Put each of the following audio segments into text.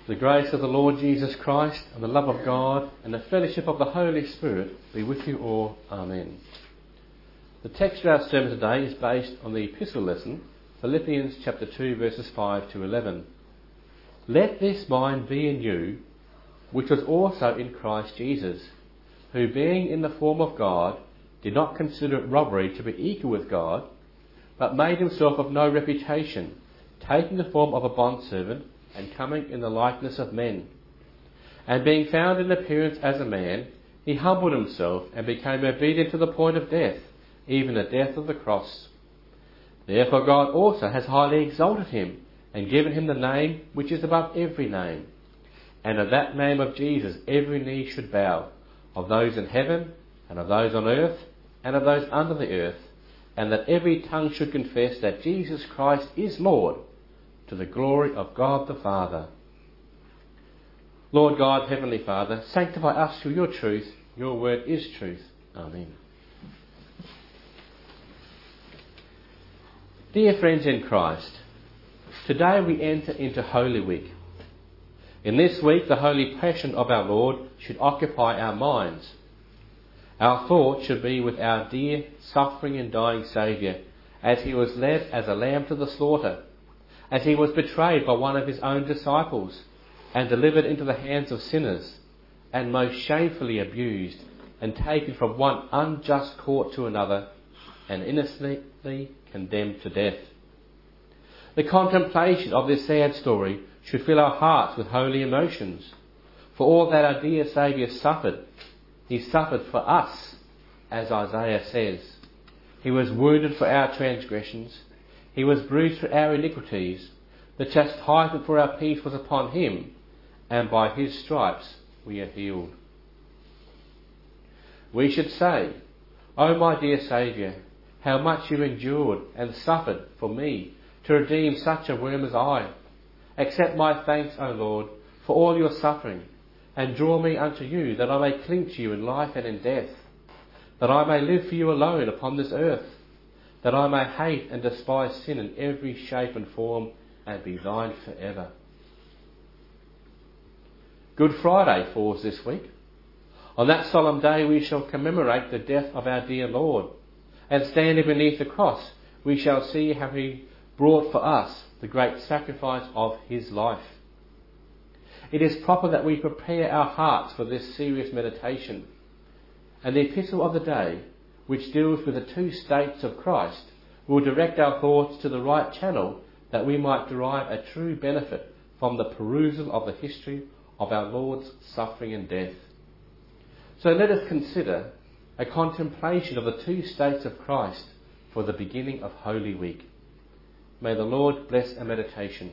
The grace of the Lord Jesus Christ and the love of God and the fellowship of the Holy Spirit be with you all. Amen. The text of our sermon today is based on the epistle lesson, Philippians chapter 2 verses 5 to 11. Let this mind be in you, which was also in Christ Jesus, who being in the form of God, did not consider it robbery to be equal with God, but made himself of no reputation, taking the form of a bondservant, and coming in the likeness of men. And being found in appearance as a man, he humbled himself and became obedient to the point of death, even the death of the cross. Therefore God also has highly exalted him, and given him the name which is above every name. And at that name of Jesus every knee should bow, of those in heaven, and of those on earth, and of those under the earth, and that every tongue should confess that Jesus Christ is Lord, to the glory of God the Father. Lord God, Heavenly Father, sanctify us through your truth. Your word is truth. Amen. Dear friends in Christ, today we enter into Holy Week. In this week, the Holy Passion of our Lord should occupy our minds. Our thoughts should be with our dear, suffering and dying Saviour, as he was led as a lamb to the slaughter, as he was betrayed by one of his own disciples and delivered into the hands of sinners, and most shamefully abused and taken from one unjust court to another and innocently condemned to death. The contemplation of this sad story should fill our hearts with holy emotions, for all that our dear Saviour suffered. He suffered for us, as Isaiah says. He was wounded for our transgressions. He was bruised for our iniquities. The chastisement for our peace was upon him, and by his stripes we are healed. We should say, O my dear Saviour, how much you endured and suffered for me to redeem such a worm as I. Accept my thanks, O Lord, for all your suffering, and draw me unto you, that I may cling to you in life and in death, that I may live for you alone upon this earth, that I may hate and despise sin in every shape and form, and be thine forever. Good Friday falls this week. On that solemn day we shall commemorate the death of our dear Lord, and standing beneath the cross we shall see how he brought for us the great sacrifice of his life. It is proper that we prepare our hearts for this serious meditation, and the epistle of the day, which deals with the two states of Christ, will direct our thoughts to the right channel, that we might derive a true benefit from the perusal of the history of our Lord's suffering and death. So let us consider a contemplation of the two states of Christ for the beginning of Holy Week. May the Lord bless our meditation.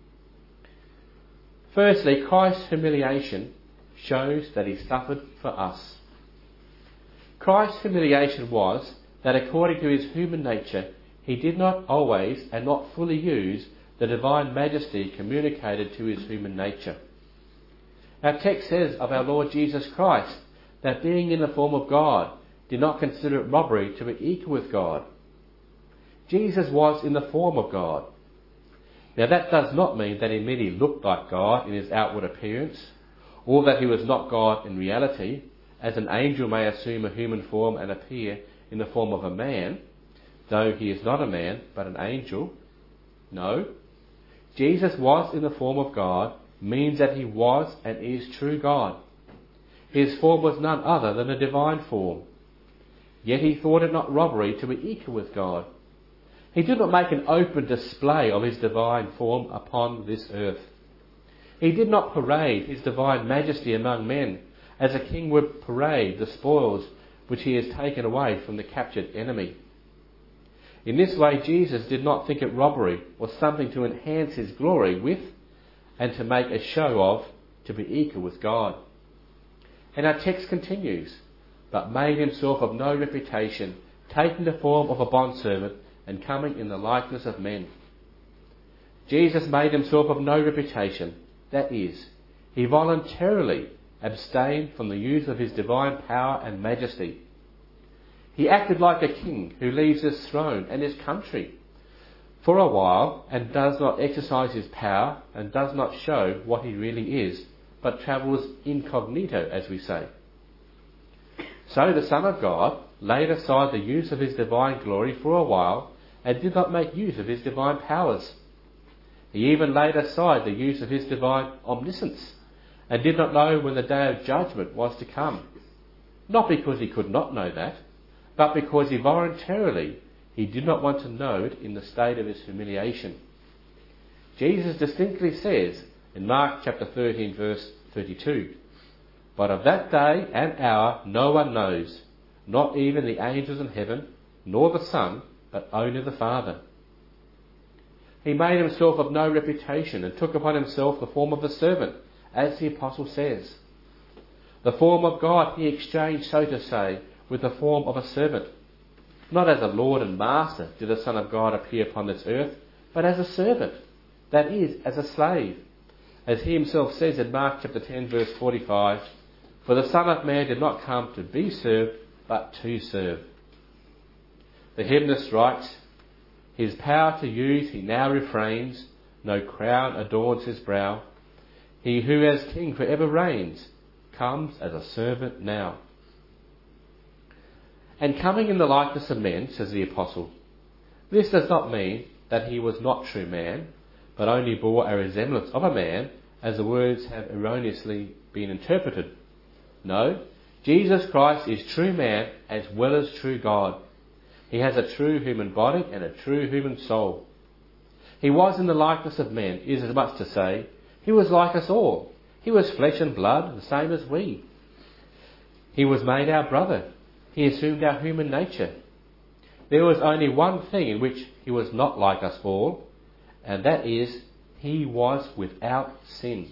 Firstly, Christ's humiliation shows that he suffered for us. Christ's humiliation was that according to his human nature, he did not always and not fully use the divine majesty communicated to his human nature. Our text says of our Lord Jesus Christ that being in the form of God, did not consider it robbery to be equal with God. Jesus was in the form of God. Now that does not mean that he merely looked like God in his outward appearance, or that he was not God in reality, as an angel may assume a human form and appear in the form of a man, though he is not a man, but an angel. No. Jesus was in the form of God means that he was and is true God. His form was none other than a divine form. Yet he thought it not robbery to be equal with God. He did not make an open display of his divine form upon this earth. He did not parade his divine majesty among men, as a king would parade the spoils which he has taken away from the captured enemy. In this way, Jesus did not think it robbery or something to enhance his glory with and to make a show of, to be equal with God. And our text continues, but made himself of no reputation, taking the form of a bondservant and coming in the likeness of men. Jesus made himself of no reputation, that is, he voluntarily abstained from the use of his divine power and majesty. He acted like a king who leaves his throne and his country for a while and does not exercise his power and does not show what he really is, but travels incognito, as we say. So the Son of God laid aside the use of his divine glory for a while and did not make use of his divine powers. He even laid aside the use of his divine omniscience and did not know when the day of judgment was to come. Not because he could not know that, but because he did not want to know it in the state of his humiliation. Jesus distinctly says in Mark chapter 13 verse 32, "But of that day and hour no one knows, not even the angels in heaven, nor the Son, but only the Father." He made himself of no reputation and took upon himself the form of a servant, as the Apostle says. The form of God he exchanged, so to say, with the form of a servant. Not as a Lord and Master did the Son of God appear upon this earth, but as a servant, that is, as a slave. As he himself says in Mark chapter 10 verse 45, "For the Son of Man did not come to be served, but to serve." The hymnist writes, "His power to use he now refrains, no crown adorns his brow. He who as King for ever reigns, comes as a servant now." And coming in the likeness of men, says the Apostle, this does not mean that he was not true man, but only bore a resemblance of a man, as the words have erroneously been interpreted. No, Jesus Christ is true man as well as true God. He has a true human body and a true human soul. He was in the likeness of men, is as much to say, he was like us all. He was flesh and blood, the same as we. He was made our brother. He assumed our human nature. There was only one thing in which he was not like us all, and that is, he was without sin.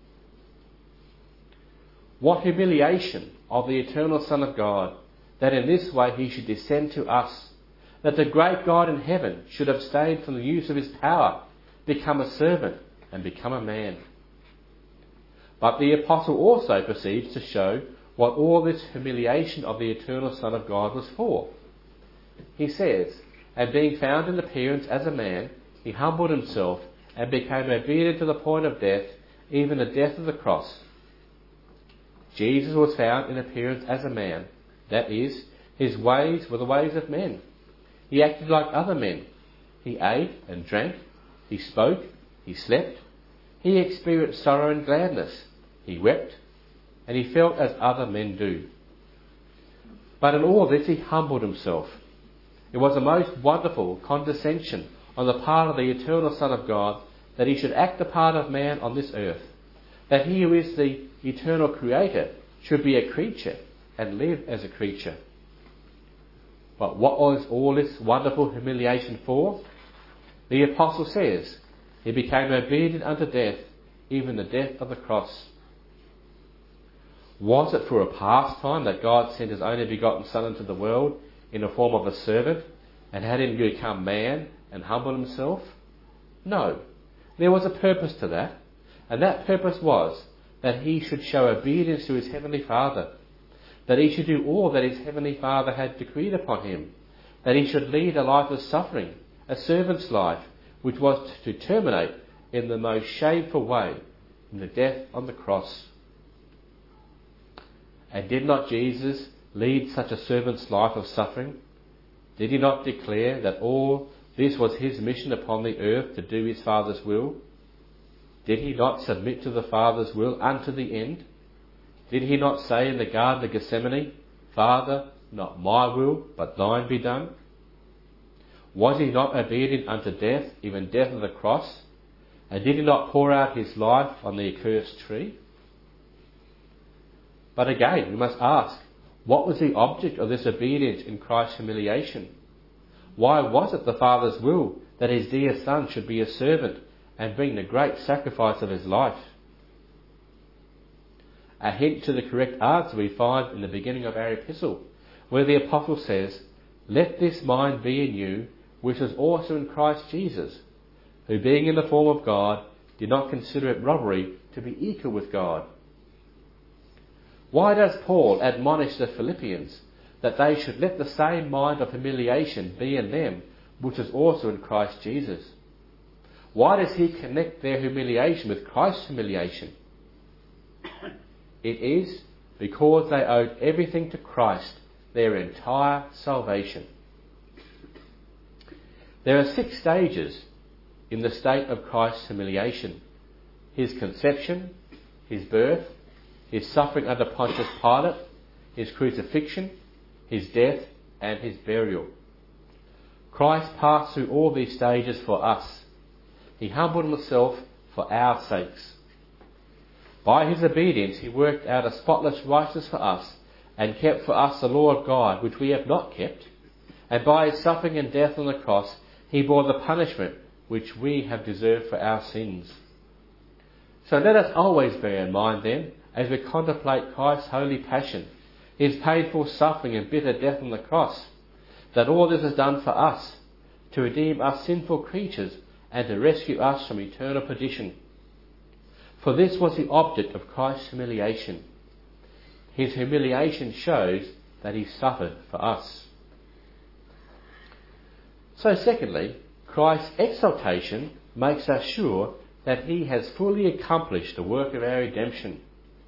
What humiliation of the eternal Son of God, that in this way he should descend to us, that the great God in heaven should abstain from the use of his power, become a servant, and become a man. But the Apostle also proceeds to show what all this humiliation of the eternal Son of God was for. He says, "And being found in appearance as a man, he humbled himself and became obedient to the point of death, even the death of the cross." Jesus was found in appearance as a man. That is, his ways were the ways of men. He acted like other men. He ate and drank. He spoke. He slept. He experienced sorrow and gladness. He wept. And he felt as other men do. But in all this he humbled himself. It was a most wonderful condescension on the part of the eternal Son of God that he should act the part of man on this earth, that he who is the eternal Creator should be a creature and live as a creature. But what was all this wonderful humiliation for? The Apostle says, "He became obedient unto death, even the death of the cross." Was it for a pastime that God sent his only begotten Son into the world in the form of a servant and had him become man and humble himself? No. There was a purpose to that, and that purpose was that he should show obedience to his heavenly Father, that he should do all that his heavenly Father had decreed upon him, that he should lead a life of suffering, a servant's life, which was to terminate in the most shameful way, in the death on the cross. And did not Jesus lead such a servant's life of suffering? Did he not declare that all this was his mission upon the earth to do his Father's will? Did he not submit to the Father's will unto the end? Did he not say in the Garden of Gethsemane, "Father, not my will, but thine be done"? Was he not obedient unto death, even death of the cross? And did he not pour out his life on the accursed tree? But again, we must ask, what was the object of this obedience in Christ's humiliation? Why was it the Father's will that his dear Son should be a servant and bring the great sacrifice of his life? A hint to the correct answer we find in the beginning of our epistle, where the Apostle says, "Let this mind be in you, which was also in Christ Jesus, who being in the form of God, did not consider it robbery to be equal with God." Why does Paul admonish the Philippians that they should let the same mind of humiliation be in them which is also in Christ Jesus. Why does he connect their humiliation with Christ's humiliation? It is because they owed everything to Christ, their entire salvation. There are 6 stages in the state of Christ's humiliation: his conception, his birth, his suffering under Pontius Pilate, his crucifixion, his death, and his burial. Christ passed through all these stages for us. He humbled himself for our sakes. By his obedience he worked out a spotless righteousness for us, and kept for us the law of God, which we have not kept. And by his suffering and death on the cross he bore the punishment which we have deserved for our sins. So let us always bear in mind then, as we contemplate Christ's holy passion, his painful suffering and bitter death on the cross, that all this is done for us, to redeem us sinful creatures and to rescue us from eternal perdition. For this was the object of Christ's humiliation. His humiliation shows that he suffered for us. So secondly, Christ's exaltation makes us sure that he has fully accomplished the work of our redemption.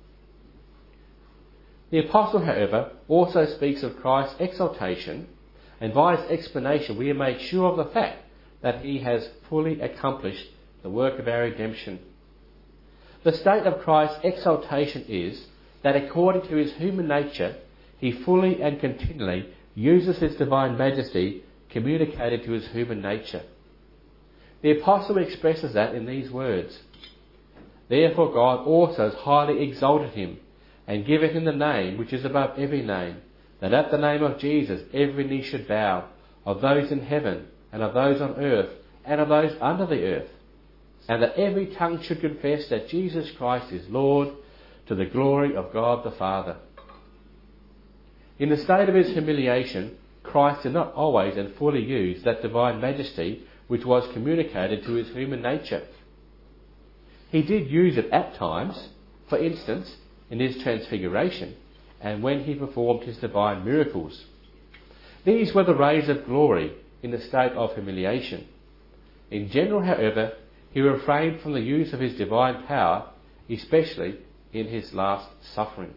The Apostle, however, also speaks of Christ's exaltation, and by his explanation we are made sure of the fact that he has fully accomplished the work of our redemption. The state of Christ's exaltation is that according to his human nature, he fully and continually uses his divine majesty communicated to his human nature. The Apostle expresses that in these words: "Therefore God also has highly exalted him, and given him the name which is above every name, that at the name of Jesus every knee should bow, of those in heaven, and of those on earth, and of those under the earth, and that every tongue should confess that Jesus Christ is Lord, to the glory of God the Father." In the state of his humiliation, Christ did not always and fully use that divine majesty which was communicated to his human nature. He did use it at times, for instance, in his transfiguration, and when he performed his divine miracles. These were the rays of glory in the state of humiliation. In general, however, he refrained from the use of his divine power, especially in his last suffering.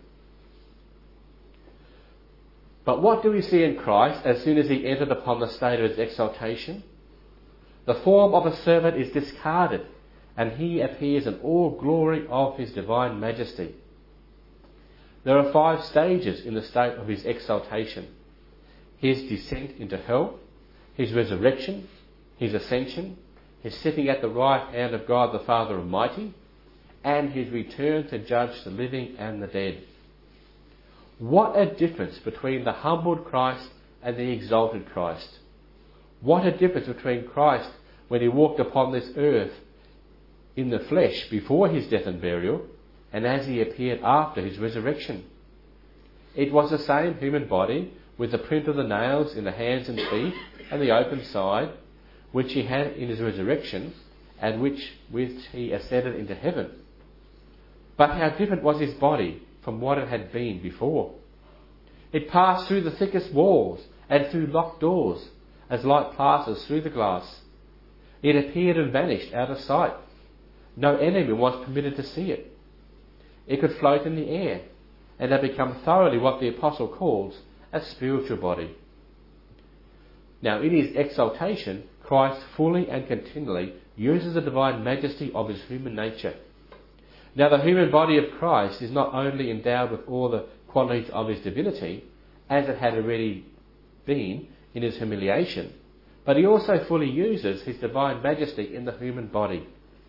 But what do we see in Christ as soon as he entered upon the state of his exaltation? The form of a servant is discarded, and he appears in all glory of his divine majesty. There are 5 stages in the state of his exaltation: his descent into hell, his resurrection, his ascension, his sitting at the right hand of God the Father Almighty, and his return to judge the living and the dead. What a difference between the humbled Christ and the exalted Christ. What a difference between Christ when he walked upon this earth in the flesh before his death and burial, and as he appeared after his resurrection. It was the same human body, with the print of the nails in the hands and feet and the open side, which he had in his resurrection, and with which he ascended into heaven. But how different was his body from what it had been before. It passed through the thickest walls and through locked doors, as light passes through the glass. It appeared and vanished out of sight. No enemy was permitted to see it. It could float in the air, and had become thoroughly what the Apostle calls a spiritual body. Now, in his exaltation, Christ fully and continually uses the divine majesty of his human nature. Now, the human body of Christ is not only endowed with all the qualities of his divinity, as it had already been in his humiliation, but he also fully uses his divine majesty in the human body.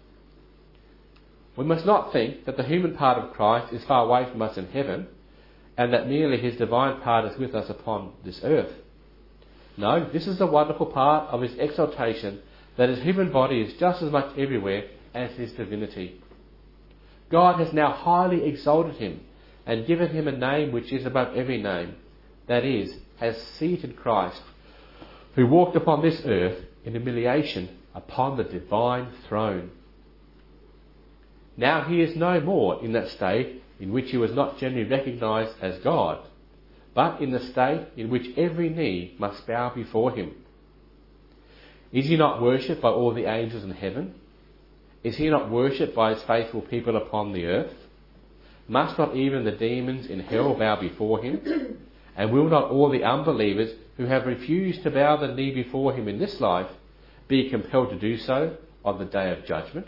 We must not think that the human part of Christ is far away from us in heaven, and that merely his divine part is with us upon this earth. No, this is the wonderful part of his exaltation, that his human body is just as much everywhere as his divinity. God has now highly exalted him, and given him a name which is above every name, that is, has seated Christ, who walked upon this earth in humiliation, upon the divine throne. Now he is no more in that state in which he was not generally recognised as God, but in the state in which every knee must bow before him. Is he not worshipped by all the angels in heaven? Is he not worshipped by his faithful people upon the earth? Must not even the demons in hell bow before him? And will not all the unbelievers who have refused to bow the knee before him in this life be compelled to do so on the day of judgment?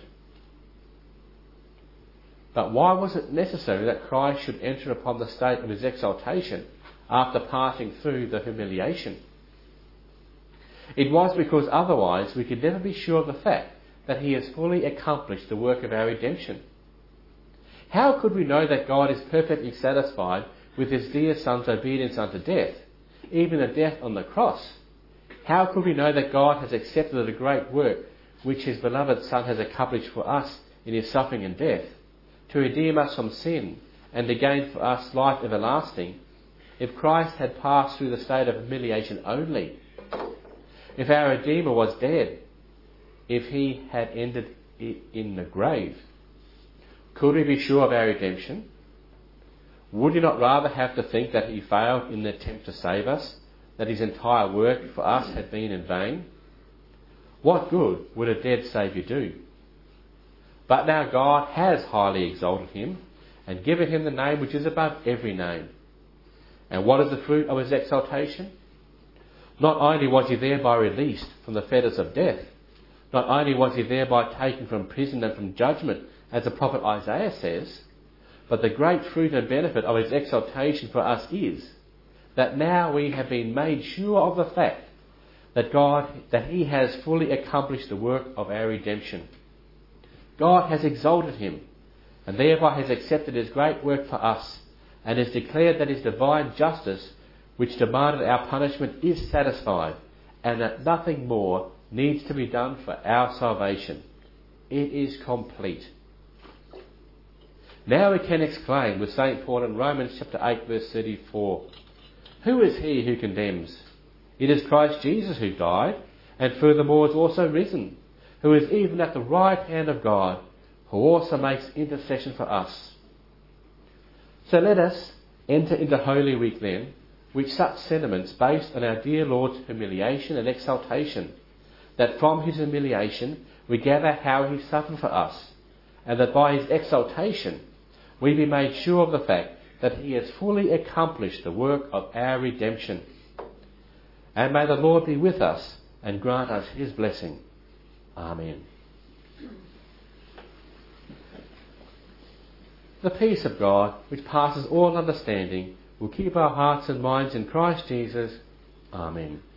But why was it necessary that Christ should enter upon the state of his exaltation after passing through the humiliation? It was because otherwise we could never be sure of the fact that he has fully accomplished the work of our redemption. How could we know that God is perfectly satisfied with his dear Son's obedience unto death, even the death on the cross? How could we know that God has accepted the great work which his beloved Son has accomplished for us in his suffering and death, to redeem us from sin and to gain for us life everlasting, if Christ had passed through the state of humiliation only? If our Redeemer was dead, if he had ended in the grave, could we be sure of our redemption? Would you not rather have to think that he failed in the attempt to save us, that his entire work for us had been in vain? What good would a dead Saviour do? But now God has highly exalted him and given him the name which is above every name. And what is the fruit of his exaltation? Not only was he thereby released from the fetters of death, not only was he thereby taken from prison and from judgment, as the prophet Isaiah says, but the great fruit and benefit of his exaltation for us is that now we have been made sure of the fact that he has fully accomplished the work of our redemption. God has exalted him and thereby has accepted his great work for us and has declared that his divine justice, which demanded our punishment, is satisfied and that nothing more needs to be done for our salvation. It is complete. Now we can exclaim with St. Paul in Romans chapter 8 verse 34, "Who is he who condemns? It is Christ Jesus who died, and furthermore is also risen, who is even at the right hand of God, who also makes intercession for us." So let us enter into Holy Week then, with such sentiments based on our dear Lord's humiliation and exaltation, that from his humiliation we gather how he suffered for us, and that by his exaltation we be made sure of the fact that he has fully accomplished the work of our redemption. And may the Lord be with us and grant us his blessing. Amen. The peace of God, which passes all understanding, will keep our hearts and minds in Christ Jesus. Amen.